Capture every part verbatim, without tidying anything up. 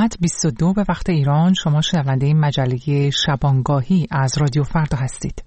ساعت بیست و دو به وقت ایران. شما شنونده مجله شبانگاهی از رادیو فردا هستید.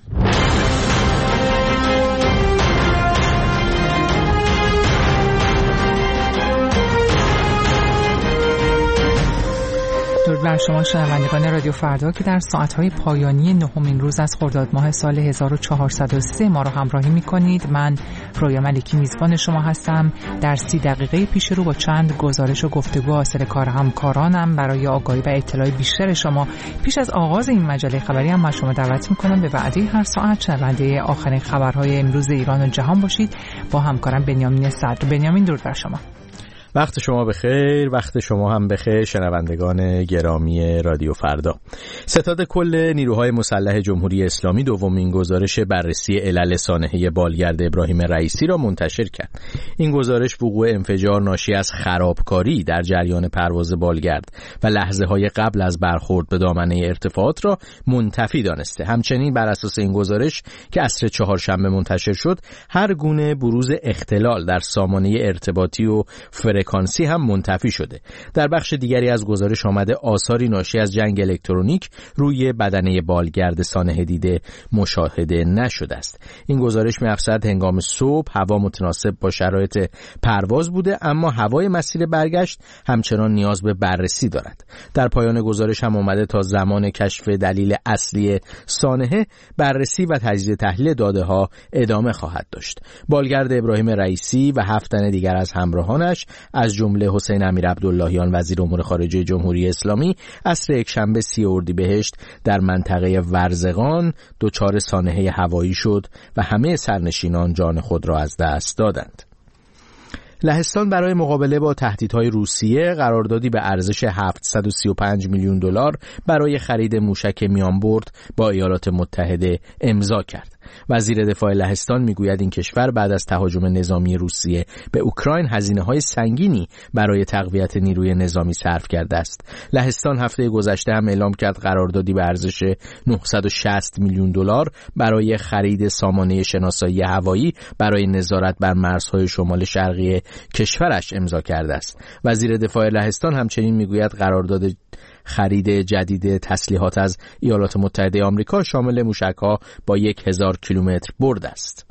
درود بر شما شنوندگان رادیو فردا که در ساعت‌های پایانی نهمین روز از خرداد ماه سال هزار و چهارصد و سه ما را همراهی می‌کنید. من رویا ملکی میزبان شما هستم. در سی دقیقه پیش رو با چند گزارش و گفتگو حاصل کار همکارانم برای آگاهی و اطلاع بیشتر شما پیش از آغاز این مجله خبری هم من شما دعوت می‌کنم به وعده هر ساعت شنونده آخرین خبرهای امروز ایران و جهان باشید با همکارم بنیامین صدر. بنیامین، درود بر شما. وقت شما بخیر، وقت شما هم بخیر شنوندگان گرامی رادیو فردا. ستاد کل نیروهای مسلح جمهوری اسلامی دومین گزارش بررسی علل سانحه بالگرد ابراهیم رئیسی را منتشر کرد. این گزارش وقوع انفجار ناشی از خرابکاری در جریان پرواز بالگرد و لحظه‌های قبل از برخورد به دامنه ارتفاعات را منتفی دانسته. همچنین بر اساس این گزارش که عصر چهارشنبه منتشر شد، هر گونه بروز اختلال در سامانه ارتباطی و فرکانسی هم منتفی شده. در بخش دیگری از گزارش آمده آثاری ناشی از جنگ الکترونیک روی بدنه بالگرد سانحه دیده مشاهده نشده است. این گزارش می‌افزاید هنگام صبح هوا متناسب با شرایط پرواز بوده، اما هوای مسیر برگشت همچنان نیاز به بررسی دارد. در پایان گزارش هم آمده تا زمان کشف دلیل اصلی سانحه بررسی و تجزیه تحلیل داده‌ها ادامه خواهد داشت. بالگرد ابراهیم رئیسی و هفت تن دیگر از همراهانش از جمله حسین امیرعبداللهیان وزیر امور خارجه جمهوری اسلامی عصر یکشنبه سی اردیبهشت در منطقه ورزقان دچار سانحه هوایی شد و همه سرنشینان جان خود را از دست دادند. لهستان برای مقابله با تهدیدهای روسیه قراردادی به ارزش هفتصد و سی و پنج میلیون دلار برای خرید موشک میانبرد با ایالات متحده امضا کرد. وزیر دفاع لهستان میگوید این کشور بعد از تهاجم نظامی روسیه به اوکراین هزینه‌های سنگینی برای تقویت نیروی نظامی صرف کرده است. لهستان هفته گذشته هم اعلام کرد قراردادی به ارزش نهصد و شصت میلیون دلار برای خرید سامانه شناسایی هوایی برای نظارت بر مرزهای شمال شرقی کشورش امضا کرده است. وزیر دفاع لهستان همچنین میگوید قرارداد خرید جدید تسلیحات از ایالات متحده آمریکا شامل موشک‌ها با یک هزار کیلومتر برد است.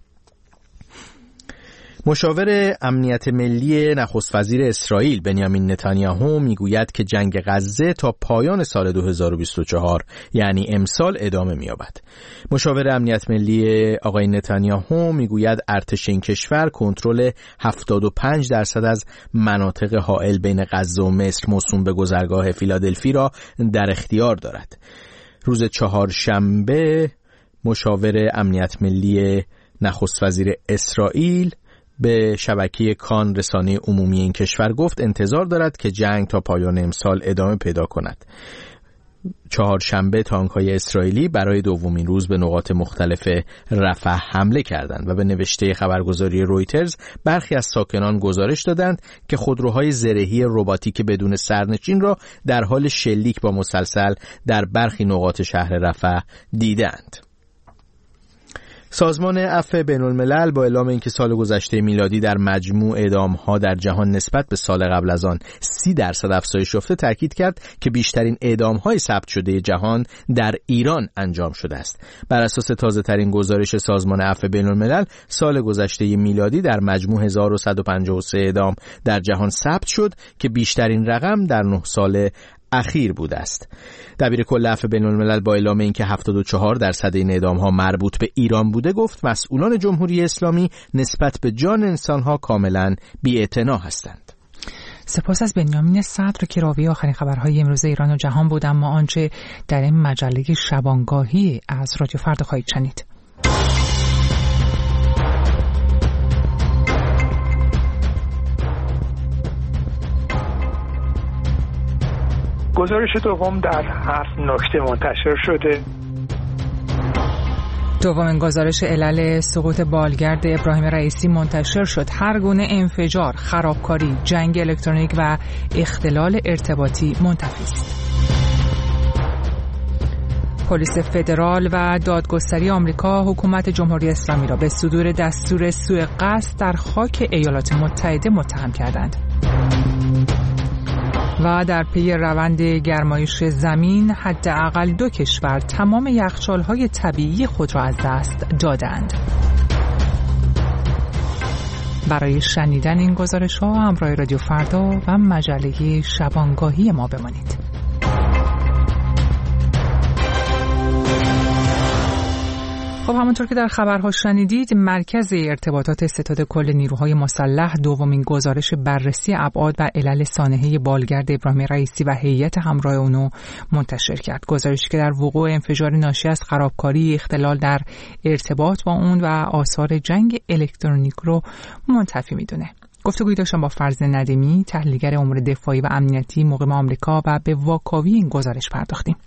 مشاور امنیت ملی نخست وزیر اسرائیل بنیامین نتانیاهو میگوید که جنگ غزه تا پایان سال دو هزار و بیست و چهار یعنی امسال ادامه می‌یابد. مشاور امنیت ملی آقای نتانیاهو میگوید ارتش این کشور کنترل هفتاد و پنج درصد از مناطق حائل بین غزه و مصر موسوم به گذرگاه فیلادلفی را در اختیار دارد. روز چهارشنبه مشاور امنیت ملی نخست وزیر اسرائیل به شبکه کان رسانه عمومی این کشور گفت انتظار دارد که جنگ تا پایان امسال ادامه پیدا کند. چهارشنبه تانک‌های اسرائیلی برای دومین روز به نقاط مختلف رفح حمله کردند و به نوشته خبرگزاری رویترز برخی از ساکنان گزارش دادند که خودروهای زرهی رباتیک بدون سرنشین را در حال شلیک با مسلسل در برخی نقاط شهر رفح دیدند. سازمان عفو بین‌الملل با اعلام اینکه سال گذشته میلادی در مجموع اعدام‌ها در جهان نسبت به سال قبل از آن سی درصد افزایش یافته تاکید کرد که بیشترین اعدام‌های ثبت شده جهان در ایران انجام شده است. بر اساس تازه‌ترین گزارش سازمان عفو بین‌الملل سال گذشته میلادی در مجموع هزار و صد و پنجاه و سه اعدام در جهان ثبت شد که بیشترین رقم در نه سال اخیر بوده است. دبیر کل عفو بین‌الملل با اعلام اینکه هفتاد و چهار درصد این اعدام‌ها مربوط به ایران بوده گفت مسئولان جمهوری اسلامی نسبت به جان انسان‌ها کاملاً بی‌اعتنا هستند. سپاس از بنیامین صدر که راوی آخرین خبرهای امروز ایران و جهان بود. اما آنچه در این مجله شبانگاهی از رادیو فردا خواهید شنید. گزارش دوم در هفت نکته منتشر شده. دومین گزارش علل سقوط بالگرد ابراهیم رئیسی منتشر شد. هر گونه انفجار، خرابکاری، جنگ الکترونیک و اختلال ارتباطی منتفی است. پلیس فدرال و دادگستری آمریکا حکومت جمهوری اسلامی را به صدور دستور سوء قصد در خاک ایالات متحده متهم کردند. و در پی روند گرمایش زمین حداقل دو کشور تمام یخچال‌های طبیعی خود را از دست دادند. برای شنیدن این گزارش‌ها همراه رادیو فردا و مجله شبانگاهی ما بمانید. خب همونطور که در خبرها شنیدید، مرکز ارتباطات ستاد کل نیروهای مسلح دومین گزارش بررسی ابعاد و علل سانحه بالگرد ابراهیم رئیسی و هیئت همراه اونو منتشر کرد. گزارشی که در وقوع انفجار ناشی از خرابکاری اختلال در ارتباط با اون و آثار جنگ الکترونیک رو منتفی میدونه. گفتگویی داشتم با فرزین ندیمی، تحلیلگر امور دفاعی و امنیتی مقیم آمریکا، و به واکاوی این گزارش پرداختیم.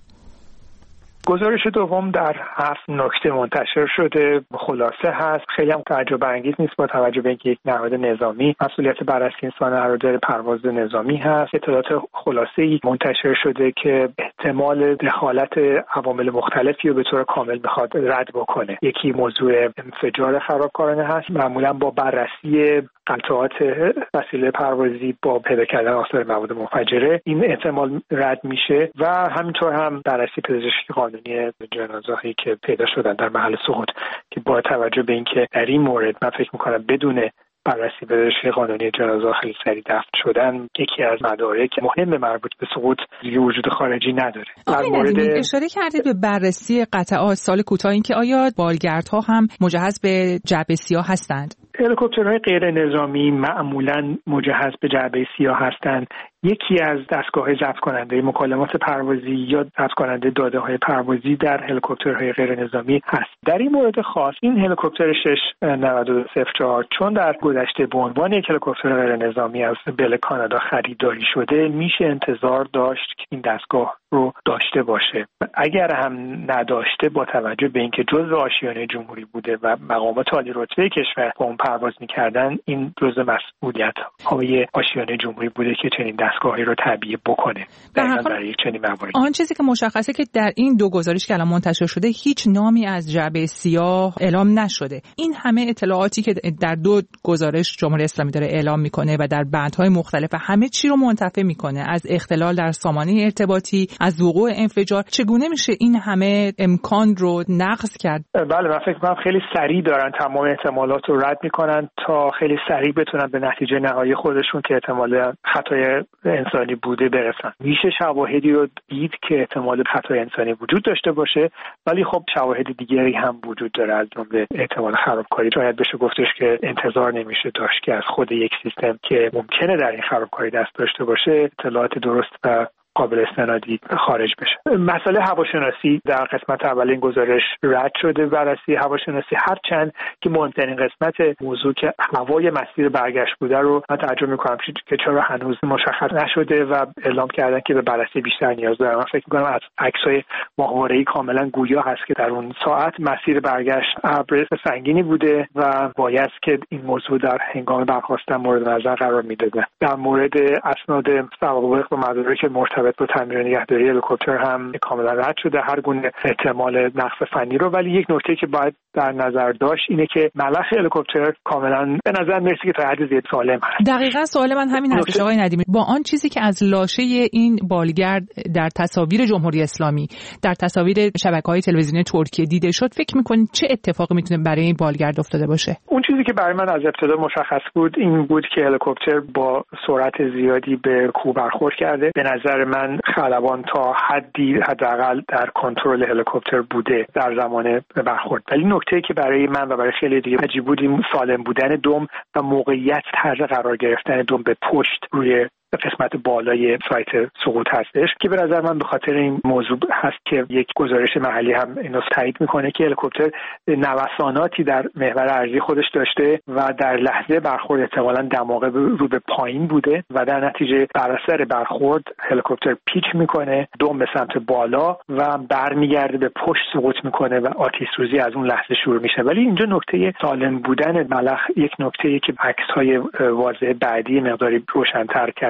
گزارش دوم در هفت نکته منتشر شده، خلاصه هست، خیلی هم تعجب انگیز نیست با توجه به اینکه یک نهاد نظامی مسئولیت بررسی این سانحه رو داره، پرواز نظامی هست. اطلاعات خلاصه‌ای منتشر شده که احتمال دخالت عوامل مختلفی رو به طور کامل بخواد رد بکنه. یکی موضوع انفجار خرابکارانه هست، معمولا با بررسی قطعات وسیله پروازی با پیدا کردن آثار مواد منفجره این احتمال رد میشه و همینطور هم بررسی پزشکی قانونی جنازه‌هایی که پیدا شدن در محل سقوط که با توجه به اینکه در این مورد من فکر می‌کنم بدون بررسی پزشکی قانونی جنازه خیلی سریع دفن شدن یکی از مدارک مهم مربوط به سقوط دیگه وجود خارجی نداره. در مورد اشاره کردید به بررسی قطعات سال کوتاه، این که آیا بالگردها هم مجهز به جعبه سیاه هستند؟ هلیکوپترهای غیر نظامی معمولاً مجهز به جعبه سیاه هستند. یکی از دستگاه‌های ضبط کننده مکالمات پروازی یا ضبط کننده داده‌های پروازی در هلیکوپترهای غیر نظامی هست. در این مورد خاص این هلیکوپتر شش نود و دو صفر چهار چون در گذشته به عنوان یک هلیکوپتر غیر نظامی از بل کانادا خریداری شده، میشه انتظار داشت که این دستگاه رو داشته باشه. اگر هم نداشته، با توجه به اینکه جزء آشیانه جمهوری بوده و مقامات عالی رتبه کشور با اون پرواز می‌کردن، این جزء مسئولیت‌های آشیانه جمهوری بوده که چنین دستگاهی رو تعبیه بکنه. در برای یک چنین مواردی آن چیزی که مشخصه که در این دو گزارش که الان منتشر شده هیچ نامی از جعبه سیاه اعلام نشده. این همه اطلاعاتی که در دو گزارش جمهوری اسلامی داره اعلام میکنه و در بندهای مختلف همه چی رو منتفی میکنه، از اختلال در سامانه ارتباطی، از وقوع انفجار، چگونه میشه این همه امکان رو نقض کرد؟ بله، من فکر می‌کنم خیلی سریع دارن تمام احتمالات رو رد میکنن تا خیلی سریع بتونن به نتیجه نهایی خودشون که احتمال خطای انسانی بوده برسن. میشه شواهدی رو دید که احتمال خطای انسانی وجود داشته باشه، ولی خب شواهد دیگری هم وجود داره، از جمله احتمال خرابکاری. شاید بشه گفتش که انتظار نمیشه داشت که از خود یک سیستم که ممکنه در این خرابکاری دست داشته باشه اطلاعات درست و قابل استنادی خارج بشه. مسئله هواشناسی در قسمت اول این گزارش رد شده. بررسی هواشناسی هرچند که مهمترین قسمت موضوع که هوای مسیر برگشت بوده رو من تعجب می‌کنم که چرا هنوز مشخص نشده و اعلام کردن که به بررسی بیشتر نیاز دارن. من فکر می‌کنم از عکس‌های ماهواره‌ای کاملا گویا هست که در اون ساعت مسیر برگشت ابر سنگینی بوده و باید که این موضوع در هنگام برخاستن مورد نظر قرار می‌داده. در مورد اسناد سوابق و مدارک مرتبط با تعمیر نگهداری هلیکوپتر هم کاملا رد شده هر گونه احتمال نقص فنی رو، ولی یک نکته که باید در نظر داشت اینه که ملخ هلیکوپتر کاملا به نظر میرسه که تا حد زیاد سالم هست. دقیقاً سوال من همین هست آقای ندیمی. با آن چیزی که از لاشه این بالگرد در تصاویر جمهوری اسلامی، در تصاویر شبکه‌های تلویزیونی ترکیه دیده شد، فکر می‌کنید چه اتفاقی میتونه برای این بالگرد افتاده باشه؟ اون چیزی که برای من از ابتدا مشخص بود این بود که هلیکوپتر با سرعت زیادی به کوه برخورد کرده. به نظر من خلبان تا حدی حداقل در کنترل هلیکوپتر بوده در زمان برخورد. ولی نکته‌ای که برای من و برای خیلی دیگه عجیب بود این سالم بودن دم و موقعیت طرز قرار گرفتن دم به پشت روی قسمت بالای سایت سقوط هستش که به نظر من به خاطر این موضوع هست که یک گزارش محلی هم اینو تایید میکنه که هلیکوپتر نوساناتی در محور ارضی خودش داشته و در لحظه برخورد احتمالاً دماغه رو به پایین بوده و در نتیجه بر اثر برخورد هلیکوپتر پیچ میکنه، دم به سمت بالا و برمیگرده به پشت سقوط میکنه و آتش سوزی از اون لحظه شروع میشه. ولی اینجا نکته سالم بودن ملخ یک نکته‌ای که عکس‌های واضح بعدی مقداری روشن‌تر کرد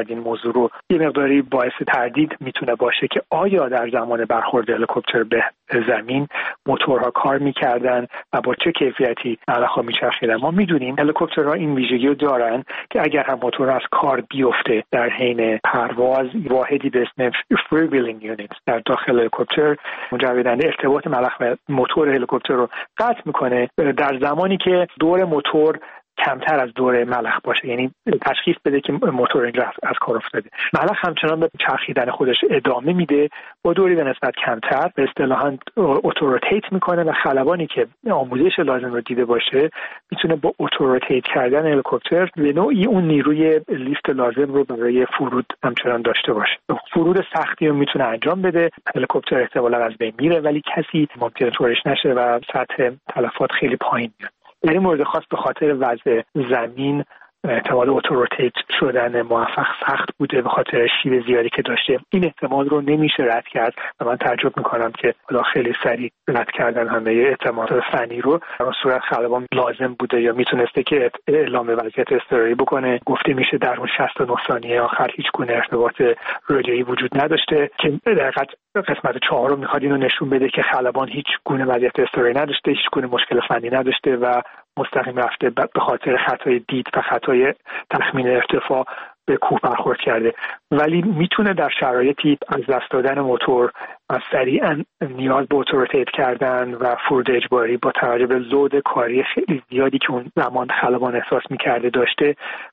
این موضوع رو یه مقداری باعث تردید میتونه باشه که آیا در زمان برخورد هلیکوپتر به زمین موتورها کار میکردن و با چه کیفیتی ملخ‌ها میچرخیدن. ما میدونیم هلیکوپترها این ویژگی رو دارن که اگر هم موتور از کار بیفته در حین پرواز، واحدی به اسم freewheeling unit در داخل هلیکوپتر مجوزنده ارتباط ملخ و موتور هلیکوپتر رو قطع میکنه در زمانی که دور موتور کمتر از دور ملخ باشه، یعنی تشخیص بده که موتور اینجا از کار افتاده. ملخ همچنان به چرخیدن خودش ادامه میده با دوری به نسبت کمتر، به اصطلاحاً اتوروتیت میکنه و خلبانی که آموزش لازم رو دیده باشه میتونه با اتوروتیت کردن هلیکوپتر به نوعی اون نیروی لیفت لازم رو برای فرود همچنان داشته باشه. فرود سختی رو میتونه انجام بده، هلیکوپتر احتمالاً از بین میره ولی کسی ممکنه طورش نشه و سطح تلفات خیلی پایین میاد. در این مورد خاص به خاطر وضع زمین احتمال اتوروتیت شدن موفق سخت بوده به خاطر شیب زیادی که داشته. این احتمال رو نمیشه رد کرد و من تعجب میکنم که حالا خیلی سریع رد کردن همه احتمالات فنی رو. در اون صورت خلبان لازم بوده یا میتونسته که اعلام وضعیت اضطراری بکنه. گفته میشه در اون شصت و نه ثانیه آخر هیچ گونه ارتباط رادیویی وجود نداشته که در قسمت چهارم میخواد اینو نشون بده که خلبان هیچ گونه وضعیت اضطراری نداشته، هیچ گونه مشکل فنی نداشته و مستقیم رفته به خاطر خطای دید و خطای تخمین ارتفاع به کوه برخورد کرده. ولی میتونه در شرایطی از دست دادن موتور و سریعا نیاز به اتوروتیت کردن و فرود اجباری با توجه به لود کاری خیلی زیادی که اون زمان خلبان احساس میکرده داشته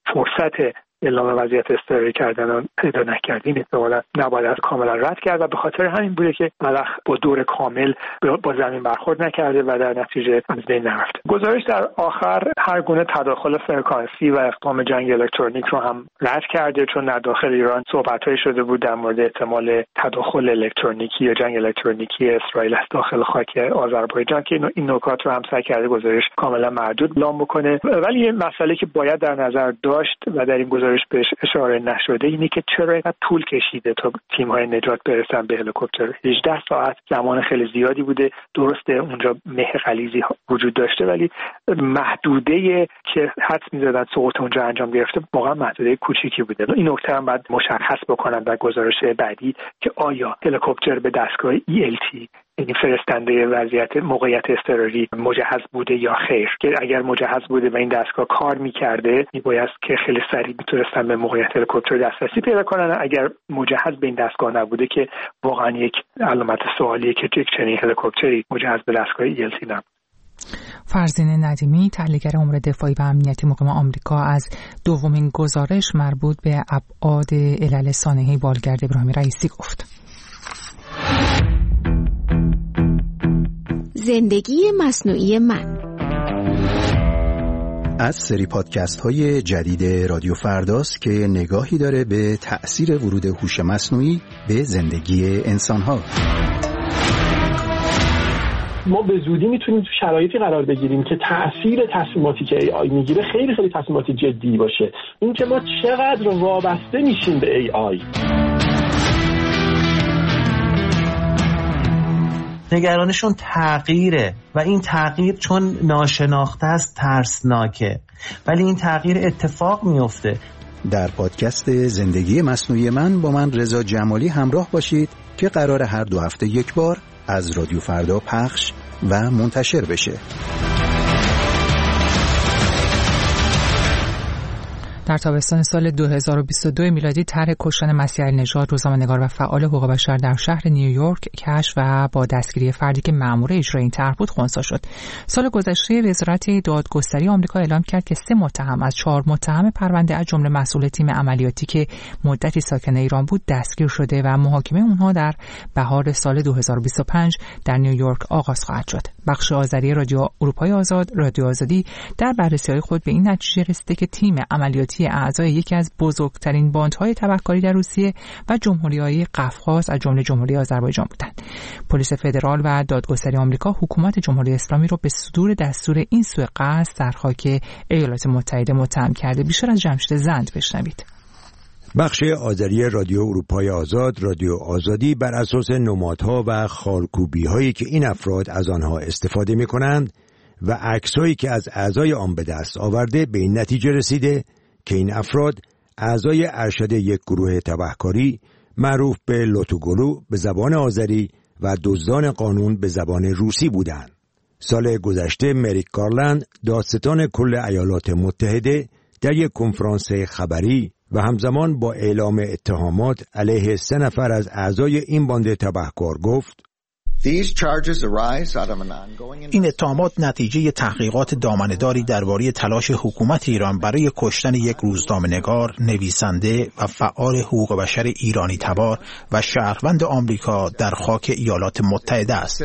فرصت اعلام وضعیت اضطراری کردن رو پیدا نکرد. این احتمالاً نباید از کاملا رد کرد و به خاطر همین بوده که ملخ با دور کامل با زمین برخورد نکرده و در نتیجه از بین نرفته. گزارش در آخر هر گونه تداخل فرکانسی و اقدام جنگ الکترونیک رو هم رد کرده، چون در داخل ایران صحبت‌هایی شده بود در مورد احتمال تداخل الکترونیکی یا جنگ الکترونیکی اسرائیل از داخل خاک آذربایجان که این نکات رو هم سعی کرده گزارش کاملا محدود اعلام بکنه. ولی این مسئله که باید در نظر داشت و در این گزارش بهش اشاره نشده اینه که چرا اینقدر طول کشیده تا تیم‌های نجات برسن به هلیکوپتر. هجده ساعت زمان خیلی زیادی بوده. درسته اونجا مه غلیظی وجود داشته ولی محدوده که حدس می‌زدن سقوط اونجا انجام گرفته واقعا محدوده کوچیکی بوده. این نکته هم باید مشخص بکنم در گزارش بعدی که آیا هلیکوپتر به دستگاه ای ال تی یعنی فرستنده وضعیت موقعیت اضطراری مجهز بوده یا خیر، که اگر مجهز بوده و این دستگاه کار می‌کرده میباید که خیلی سریع میتونستن به موقعیت هلیکوپتر دسترسی پیدا کنن. اگر مجهز به این دستگاه نبوده که واقعا یک علامت سوالیه که یک چنین هلیکوپتری مجهز به دستگاه ای ال تی نبوده. فرزین ندیمی، تحلیلگر امور دفاعی و امنیتی مقیم آمریکا، از دومین گزارش مربوط به ابعاد علل سانحه بالگرد ابراهیم رئیسی گفت. زندگی مصنوعی من از سری پادکست های جدید رادیو فرداست که نگاهی داره به تأثیر ورود هوش مصنوعی به زندگی انسان ها. ما به زودی میتونیم تو شرایطی قرار بگیریم که تأثیر تصمیماتی که ای آی میگیره خیلی خیلی تصمیمات جدی باشه. این که ما چقدر وابسته میشیم به ای آی. نگرانشون تغییره و این تغییر چون ناشناخته است ترسناکه، ولی این تغییر اتفاق میفته. در پادکست زندگی مصنوعی من با من رضا جمالی همراه باشید که قرار هر دو هفته یک بار از رادیو فردا پخش و منتشر بشه. در تابستان سال دو هزار و بیست و دو میلادی طرح کشتن مسیح النژاد، روزنامه‌نگار و فعال حقوق بشر در شهر نیویورک، کشف و با دستگیری فردی که مأمور اجرای این طرح بود خنثی شد. سال گذشته وزارت دادگستری آمریکا اعلام کرد که سه متهم از چهار متهم پرونده از جمله مسئول تیم عملیاتی که مدتی ساکن ایران بود دستگیر شده و محاکمه اونها در بهار سال دو هزار و بیست و پنج در نیویورک آغاز خواهد شد. بخش آذری رادیو اروپای آزاد، رادیو آزادی، در بررسی‌های خود به این نتیجه رسیده که تیم عملیاتی اعضای یکی از بزرگترین باندهای تبهکاری در روسیه و جمهوری‌های قفقاز از جمله جمهوری آذربایجان بودند. پلیس فدرال و دادگستری آمریکا حکومت جمهوری اسلامی را به صدور دستور این سوء قصد در خاک ایالات متحده متهم کرده. بیشتر از جمشید زند بشنوید. بخش آذری رادیو اروپای آزاد، رادیو آزادی، بر اساس نمادها و خالکوبی‌هایی که این افراد از آنها استفاده می‌کنند و عکس‌هایی که از اعضای آن به دست آورده به این نتیجه رسیده که این افراد اعضای ارشد یک گروه تبهکاری معروف به لوتوگولو به زبان آذری و دزدان قانون به زبان روسی بودند. سال گذشته مریک گارلند دادستان کل ایالات متحده در یک کنفرانس خبری و همزمان با اعلام اتهامات علیه سه نفر از اعضای این باند تبهکار گفت: این اتهامات نتیجه تحقیقات دامنه‌داری درباره تلاش حکومت ایران برای کشتن یک روزنامه‌نگار، نویسنده و فعال حقوق بشر ایرانی تبار و شهروند آمریکا در خاک ایالات متحده است.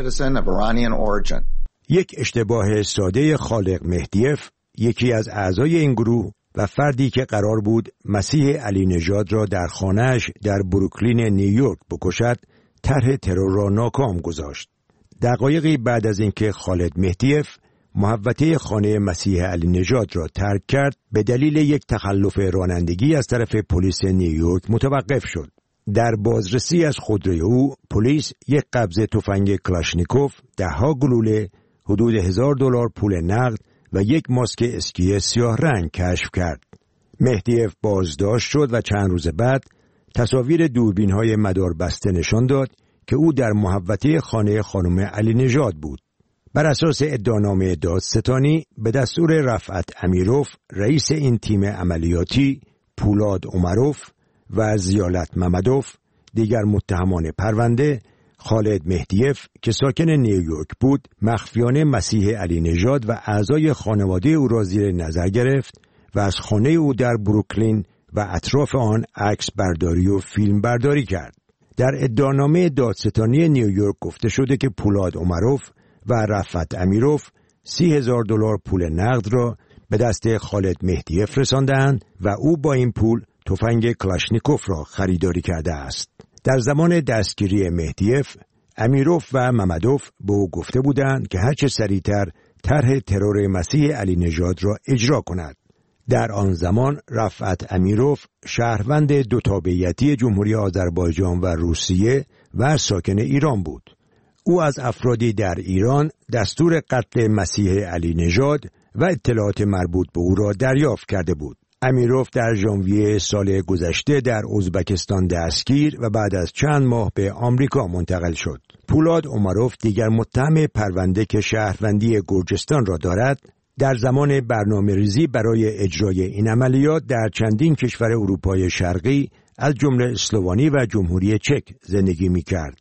یک اشتباه ساده خالق مهدیف، یکی از اعضای این گروه و فردی که قرار بود مسیح علی نژاد را در خانه‌اش در بروکلین نیویورک بکشد، طرح ترور را ناکام گذاشت. دقایقی بعد از اینکه خالد مهدیف محوطه خانه مسیح علی نژاد را ترک کرد، به دلیل یک تخلف رانندگی از طرف پلیس نیویورک متوقف شد. در بازرسی از خودروی او، پلیس یک قبضه تفنگ کلاشنیکوف، دهها گلوله، حدود هزار دلار پول نقد و یک ماسک اسکی سیاه رنگ کشف کرد. مهدیف بازداشت شد و چند روز بعد تصاویر دوربین‌های مدار بسته نشان داد که او در محوطه خانه خانم علی نژاد بود. بر اساس ادعانامه دادستانی به دستور رفعت امیروف، رئیس این تیم عملیاتی، پولاد عمروف و زیالت ممدوف، دیگر متهمان پرونده، خالد مهدیف که ساکن نیویورک بود، مخفیانه مسیح علی نژاد و اعضای خانواده او را زیر نظر گرفت و از خانه او در بروکلین و اطراف آن عکس برداری و فیلم برداری کرد. در ادعانامه دادستانی نیویورک گفته شده که پولاد عمروف و رفعت امیروف سی هزار دلار پول نقد را به دست خالد مهدیف رساندند و او با این پول تفنگ کلاشنیکوف را خریداری کرده است. در زمان دستگیری مهدیف، امیروف و ممدوف به او گفته بودند که هرچه سریعتر طرح ترور مسیح علی نژاد را اجرا کند. در آن زمان رفعت امیروف شهروند دو تابعیتی جمهوری آذربایجان و روسیه و ساکن ایران بود. او از افرادی در ایران دستور قتل مسیح علی نژاد و اطلاعات مربوط به او را دریافت کرده بود. امیروف در ژانویه سال گذشته در ازبکستان دستگیر و بعد از چند ماه به آمریکا منتقل شد. پولاد عمروف دیگر متهم پرونده که شهروندی گرجستان را دارد، در زمان برنامه‌ریزی برای اجرای این عملیات در چندین کشور اروپای شرقی از جمله اسلوانی و جمهوری چک زندگی می‌کرد.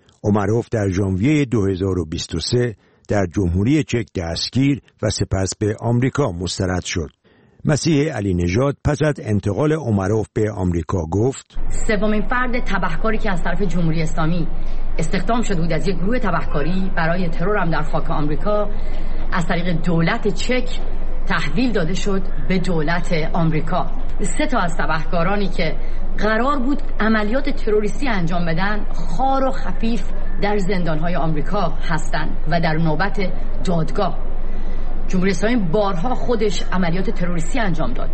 عمروف در ژانویه دو هزار و بیست و سه در جمهوری چک دستگیر و سپس به آمریکا مسترد شد. مسیح علی نژاد پس از انتقال عمروف به آمریکا گفت: سومین فرد تبهکاری که از طرف جمهوری اسلامی استخدام شده بود از یک گروه تبهکاری برای ترور هم در خاک آمریکا، از طریق دولت چک تحویل داده شد به دولت آمریکا. سه تا از تبهکارانی که قرار بود عملیات تروریستی انجام بدن، خار و خفیف در زندان‌های آمریکا هستند و در نوبت دادگاه. جمهوری اسلامی بارها خودش عملیات تروریستی انجام داد،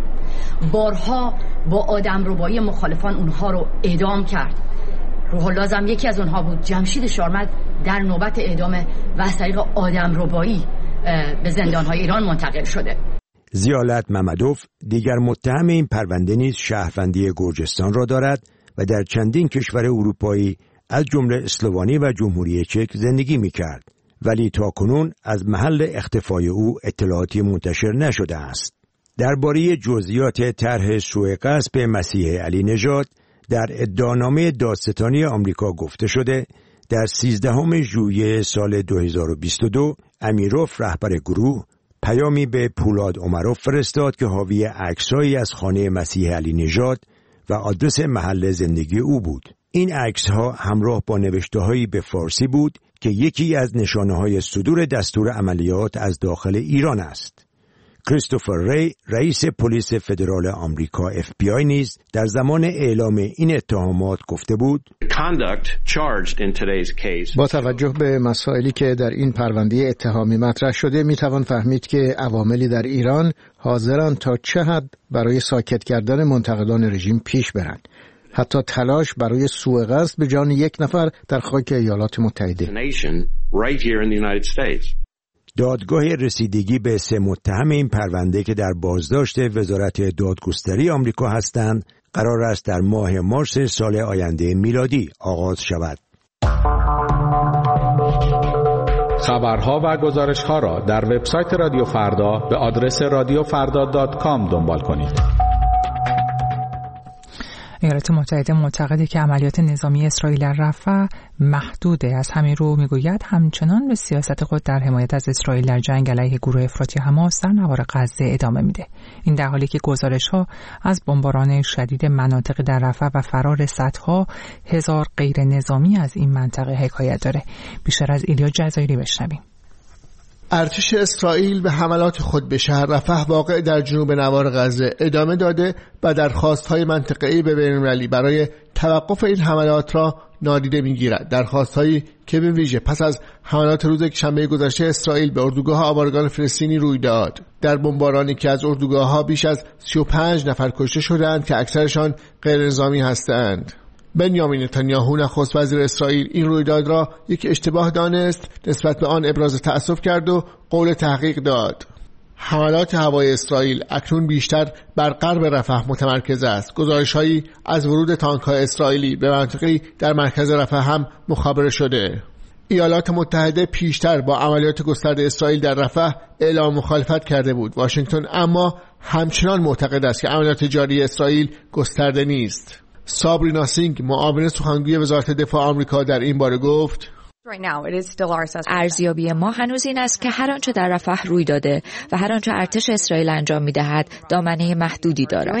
بارها با آدمربایی مخالفان اونها رو اعدام کرد. روح الله هم یکی از اونها بود. جمشید شارمد در نوبت اعدام و از طریق آدمربایی به زندان‌های ایران منتقل شده. زیالت ممدوف دیگر متهم این پرونده نیز شهروندی گرجستان را دارد و در چندین کشور اروپایی از جمله اسلوانی و جمهوری چک زندگی می‌کرد، ولی تاکنون از محل اختفای او اطلاعاتی منتشر نشده است. درباره جزئیات طرح سوء قصد به مسیح علی نژاد در ادعانامه دادستانی آمریکا گفته شده در سیزدهم ژوئیه سال دو هزار و بیست و دو امیروف رهبر گروه پیامی به پولاد عمروف فرستاد که حاوی عکس‌هایی از خانه مسیح علی نژاد و آدرس محل زندگی او بود. این عکس‌ها همراه با نوشته‌هایی به فارسی بود که یکی از نشانه‌های صدور دستور عملیات از داخل ایران است. کریستوفر ری، رئیس پلیس فدرال آمریکا اف بی آی نیز در زمان اعلام این اتهامات گفته بود: با توجه به مسائلی که در این پرونده اتهامی مطرح شده میتوان فهمید که عواملی در ایران حاضرند تا چه حد برای ساکت کردن منتقدان رژیم پیش برند، حتی تلاش برای سوء قصد به جان یک نفر در خاک ایالات متحده. دادگاه رسیدگی به سه متهم این پرونده که در بازداشت وزارت دادگستری آمریکا هستند قرار است در ماه مارس سال آینده میلادی آغاز شود. خبرها و گزارش‌ها را در وبسایت رادیو فردا به آدرس رادیو فردا دات کام دنبال کنید. ایالات متحده معتقده که عملیات نظامی اسرائیل در رفح محدوده. از همین رو میگوید همچنان به سیاست خود در حمایت از اسرائیل در جنگ علیه گروه افراطی حماس در نوار غزه ادامه میده. این در حالی که گزارش‌ها از بمباران شدید مناطق در رفح و فرار صدها هزار غیر نظامی از این منطقه حکایت داره. بیشتر از ایلیا جزایری بشنویم. ارتش اسرائیل به حملات خود به شهر رفح واقع در جنوب نوار غزه ادامه داده و درخواست‌های منطقه‌ای به بین‌المللی برای توقف این حملات را نادیده می‌گیرد. درخواست‌هایی که به ویژه پس از حملات روز یکشنبه گذشته اسرائیل به اردوگاه آوارگان فلسطینی روی داد. در بمبارانی که از اردوگاه‌ها بیش از سی و پنج نفر کشته شدند که اکثرشان غیرنظامی هستند. بنیامین نتانیاهو نخست وزیر اسرائیل این رویداد را یک اشتباه دانست، نسبت به آن ابراز تأسف کرد و قول تحقیق داد. حملات هوایی اسرائیل اکنون بیشتر بر غرب رفح متمرکز است. گزارش‌هایی از ورود تانک‌های اسرائیلی به منطقه‌ای در مرکز رفح هم مخابره شده. ایالات متحده پیشتر با عملیات گسترده اسرائیل در رفح اعلام مخالفت کرده بود. واشنگتن اما همچنان معتقد است که عملیات جاری اسرائیل گسترده نیست. سابرینا سینگ معاون سخنگوی وزارت دفاع آمریکا در این باره گفت: ارزیابی ما هنوز این است که هر آنچه در رفح روی داده و هر آنچه ارتش اسرائیل انجام می‌دهد دامنه محدودی دارد.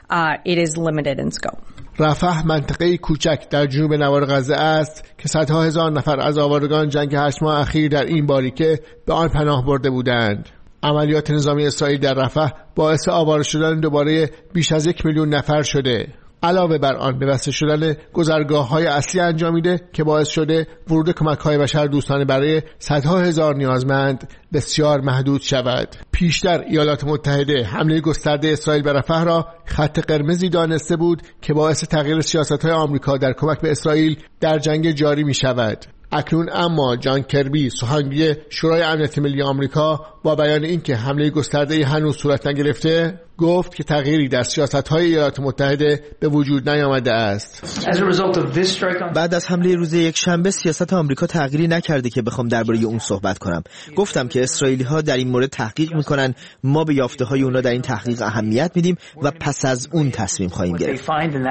رفح منطقه‌ای کوچک در جنوب نوار غزه است که صدها هزار نفر از آوارگان جنگ هشت ماه اخیر در این باریکه به آن پناه برده بودند. عملیات نظامی اسرائیل در رفح باعث آواره شدن دوباره بیش از یک میلیون نفر شده. علاوه بر آن به بسته شدن گذرگاه‌های اصلی انجامیده که باعث شده ورود کمک‌های بشردوستانه برای صدها هزار نیازمند بسیار محدود شود. پیشتر ایالات متحده حمله گسترده اسرائیل به رفح را خط قرمزی دانسته بود که باعث تغییر سیاست‌های آمریکا در کمک به اسرائیل در جنگ جاری می‌شود. اکنون اما جان کربی سخنگوی شورای امنیت ملی آمریکا با بیان اینکه حمله گسترده هنوز صورت نگرفته گفت که تغییری در سیاست‌های ایالات متحده به وجود نیامده است. بعد از حمله روز یکشنبه سیاست آمریکا تغییری نکرده که بخوام درباره اون صحبت کنم. گفتم که اسرائیلی‌ها در این مورد تحقیق می‌کنن، ما به یافته‌های اونا در این تحقیق اهمیت میدیم و پس از اون تصمیم خواهیم گرفت.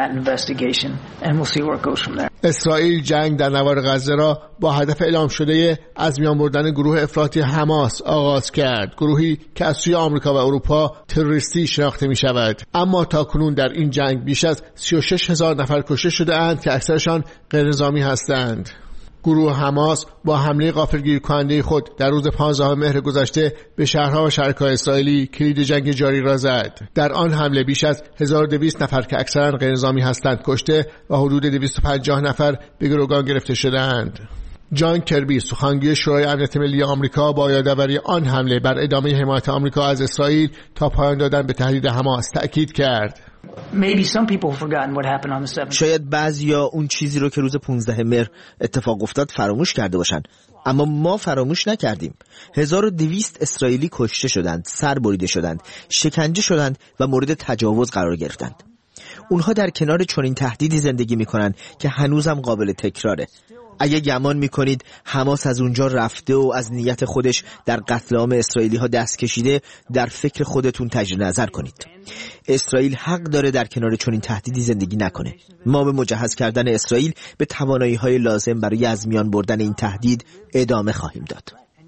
اسرائیل جنگ در نوار غزه را با هدف اعلام شده از میان بردن گروه افراطی حماس آغاز کرد، گروهی که از سوی آمریکا و اروپا تروریستی شناخته می شود. اما تاکنون در این جنگ بیش از سی و شش هزار نفر کشته شده اند که اکثرشان غیر نظامی هستند. گروه حماس با حمله غافلگیر کننده خود در روز پانزدهم مهر گذشته به شهرها و شهرک‌های اسرائیلی کلید جنگ جاری را زد. در آن حمله بیش از هزار و دویست نفر که اکثرا غیر نظامی هستند کشته و حدود دویست و پنجاه نفر به گروگان گرفته شده‌اند. جان کربی سخنگوی شورای امنیت ملی آمریکا با یادآوری آن حمله بر ادامه حمایت آمریکا از اسرائیل تا پایان دادن به تهدید حماس تأکید کرد. شاید بعضیا اون چیزی رو که روز پانزدهم مهر اتفاق افتاد فراموش کرده باشن، اما ما فراموش نکردیم. هزار و دویست اسرائیلی کشته شدند، سر بریده شدند، شکنجه شدند و مورد تجاوز قرار گرفتند. اونها در کنار چنین تهدیدی زندگی میکنن که هنوزم قابل تکراره. اگه گمان میکنید حماس از اونجا رفته و از نیت خودش در قتل عام اسرائیلی ها دست کشیده، در فکر خودتون تجدید نظر کنید. اسرائیل حق داره در کنار چنین تهدیدی زندگی نکنه. ما به مجهز کردن اسرائیل به توانایی های لازم برای از میان بردن این تهدید ادامه خواهیم داد.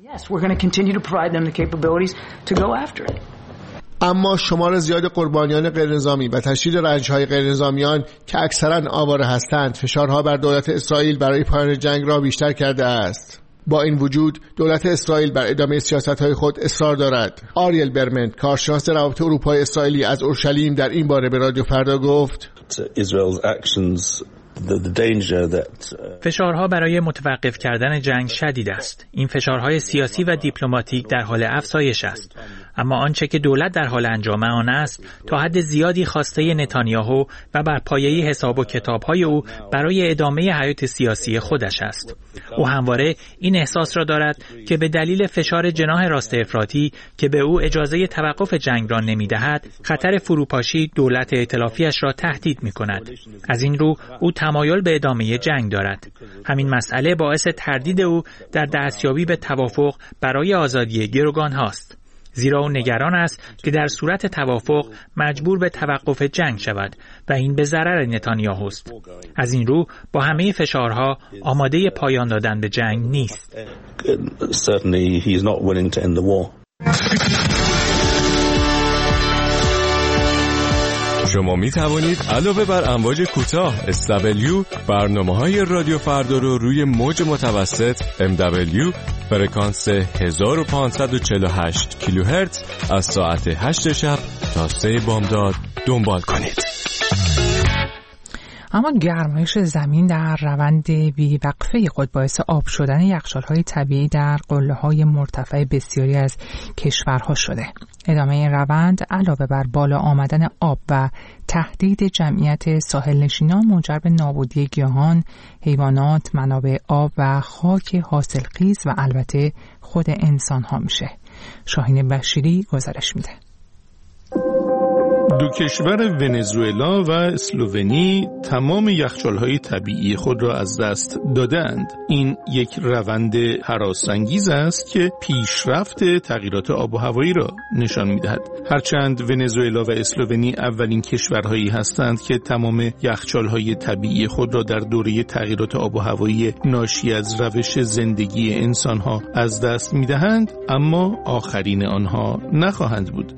اما شمار زیاد قربانیان غیرنظامی و تشدید رنج‌های غیرنظامیان که اکثراً آواره هستند فشارها بر دولت اسرائیل برای پایان جنگ را بیشتر کرده است. با این وجود دولت اسرائیل بر ادامه سیاست‌های خود اصرار دارد. آریل برمن کارشناس روابط اروپای اسرائیلی از اورشلیم در این باره به رادیو فردا گفت: فشارها برای متوقف کردن جنگ شدید است. این فشارهای سیاسی و دیپلماتیک در حال افزایش است. اما آنچه که دولت در حال انجام آن است تا حد زیادی خواسته نتانیاهو و بر پایه حساب و کتاب‌های او برای ادامه حیات سیاسی خودش است. او همواره این احساس را دارد که به دلیل فشار جناح راست افراطی که به او اجازه توقف جنگ را نمی‌دهد، خطر فروپاشی دولت ائتلافیش را تهدید می‌کند. از این رو او تمایل به ادامه جنگ دارد. همین مسئله باعث تردید او در دستیابی به توافق برای آزادی گروگان هاست. زیرا او نگران است که در صورت توافق مجبور به توقف جنگ شود و این به ضرر نتانیاهوست. از این رو با همه فشارها آماده پایان دادن به جنگ نیست. شما می توانید علاوه بر امواج کوتاه اس دبلیو برنامه‌های رادیو فردا رو روی موج متوسط ام دبلیو فرکانس هزار و پانصد و چهل و هشت کیلوهرتز از ساعت هشت شب تا سه بامداد دنبال کنید. اما گرمایش زمین در روند بی‌وقفه خود باعث آب شدن یخچال‌های طبیعی در قله‌های مرتفع بسیاری از کشورها شده. ادامه این روند علاوه بر بالا آمدن آب و تهدید جمعیت ساحل نشینان منجر به نابودی گیاهان، حیوانات، منابع آب و خاک حاصلخیز و البته خود انسان‌ها میشه. شاهین بشیری گزارش میده. دو کشور ونزوئلا و اسلوونی تمام یخچال‌های طبیعی خود را از دست دادند. این یک روند هراس‌انگیز است که پیشرفت تغییرات آب و هوایی را نشان می‌دهد. هرچند ونزوئلا و اسلوونی اولین کشورهایی هستند که تمام یخچال‌های طبیعی خود را در دوره تغییرات آب و هوایی ناشی از روش زندگی انسان‌ها از دست می‌دهند، اما آخرین آنها نخواهند بود.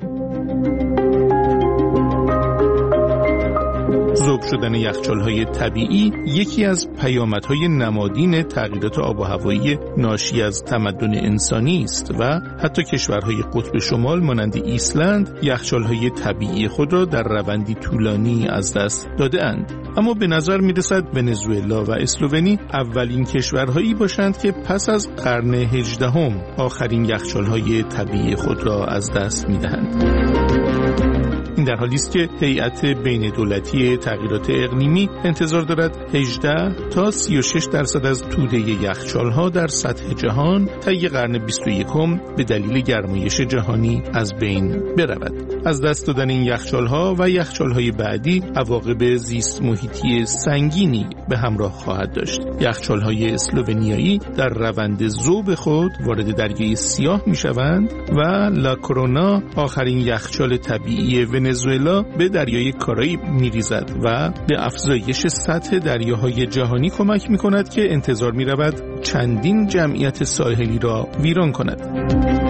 ذوب شدن یخچال‌های طبیعی یکی از پیامدهای نمادین تغییرات آب و هوایی ناشی از تمدن انسانی است و حتی کشورهای قطب شمال مانند ایسلند یخچال‌های طبیعی خود را در روندی طولانی از دست داده‌اند. اما به نظر می‌رسد ونزوئلا و اسلوونی اولین کشورهایی باشند که پس از قرن هجدهم آخرین یخچال‌های طبیعی خود را از دست می‌دهند. این در حالی است که هیئت بین دولتی تغییرات اقلیمی انتظار دارد هجده تا سی و شش درصد از توده یخچال‌ها در سطح جهان طی قرن بیست و یکم به دلیل گرمایش جهانی از بین برود. از دست دادن این یخچال‌ها و یخچال‌های بعدی عواقب زیست محیطی سنگینی به همراه خواهد داشت. یخچال‌های اسلوونیایی در روند ذوب خود وارد دریای سیاه می‌شوند و لا کرونا آخرین یخچال طبیعی ونزوئلا به دریای کارائیب می‌ریزد و به افزایش سطح دریاهای جهانی کمک می‌کند که انتظار می‌رود چندین جمعیت ساحلی را ویران کند.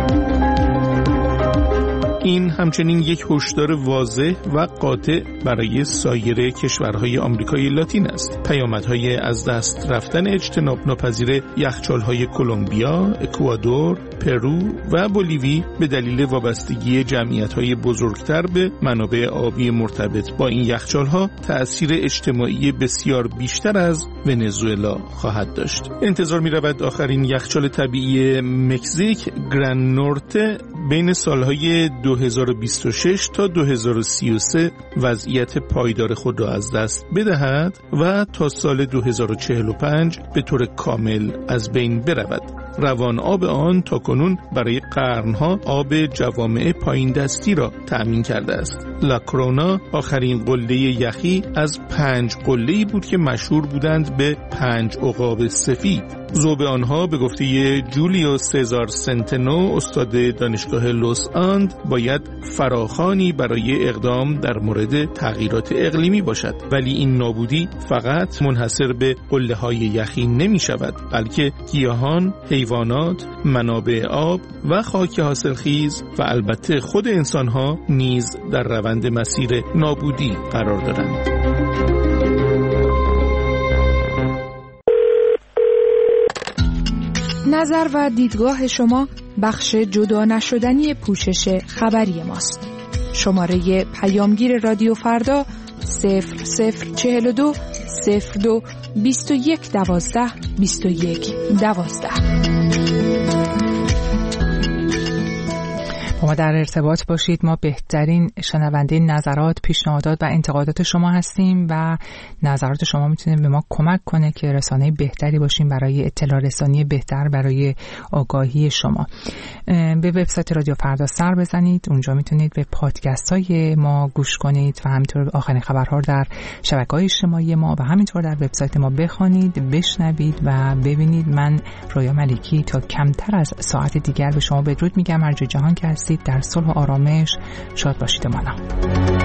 این همچنین یک هشدار واضح و قاطع برای سایر کشورهای آمریکای لاتین است. پیامدهای از دست رفتن اجتناب ناپذیر یخچال‌های کلمبیا، اکوادور، پرو و بولیوی به دلیل وابستگی جمعیت‌های بزرگتر به منابع آبی مرتبط با این یخچال‌ها تأثیر اجتماعی بسیار بیشتر از ونزوئلا خواهد داشت. انتظار می‌رود آخرین یخچال طبیعی مکزیک گران نورته بین سالهای دو هزار و بیست و شش تا دو هزار و سی و سه وضعیت پایدار خود را از دست بدهد و تا سال دو هزار و چهل و پنج به طور کامل از بین برود. روان آب آن تاکنون برای قرنها آب جوامع پایین دستی را تأمین کرده است. لا کرونا آخرین قله یخی از پنج قله‌ای بود که مشهور بودند به پنج عقاب سفید. ذوب آنها به گفته جولیو سزار سنتنو استاد دانشگاه لوس آند باید فراخوانی برای اقدام در مورد تغییرات اقلیمی باشد، ولی این نابودی فقط منحصر به قله‌های یخی نمی شود، بلکه گیاهان، حیوانات، منابع آب و خاک حاصلخیز و البته خود انسان‌ها نیز در روند مسیر نابودی قرار دارند. نظر و دیدگاه شما بخش جدا نشدنی پوشش خبری ماست. شماره پیامگیر رادیو فردا صفر صفر چهل و دو صفر دو بیست و یک دوازده بیست و یک دوازده. شما در ارتباط باشید. ما بهترین شنونده نظرات، پیشنهادات و انتقادات شما هستیم و نظرات شما میتونه به ما کمک کنه که رسانه بهتری باشیم برای اطلاع رسانی بهتر، برای آگاهی شما. به وبسایت رادیو فردا سر بزنید، اونجا میتونید به پادکست های ما گوش کنید و همینطور آخرین خبرها در شبکه‌های اجتماعی ما و همینطور در وبسایت ما بخوانید، بشنوید و ببینید. من رویا ملکی تا کمتر از ساعت دیگر به شما بدرود میگم. هر جا جهان که هستید در صلح و آرامش شاد باشید. مانا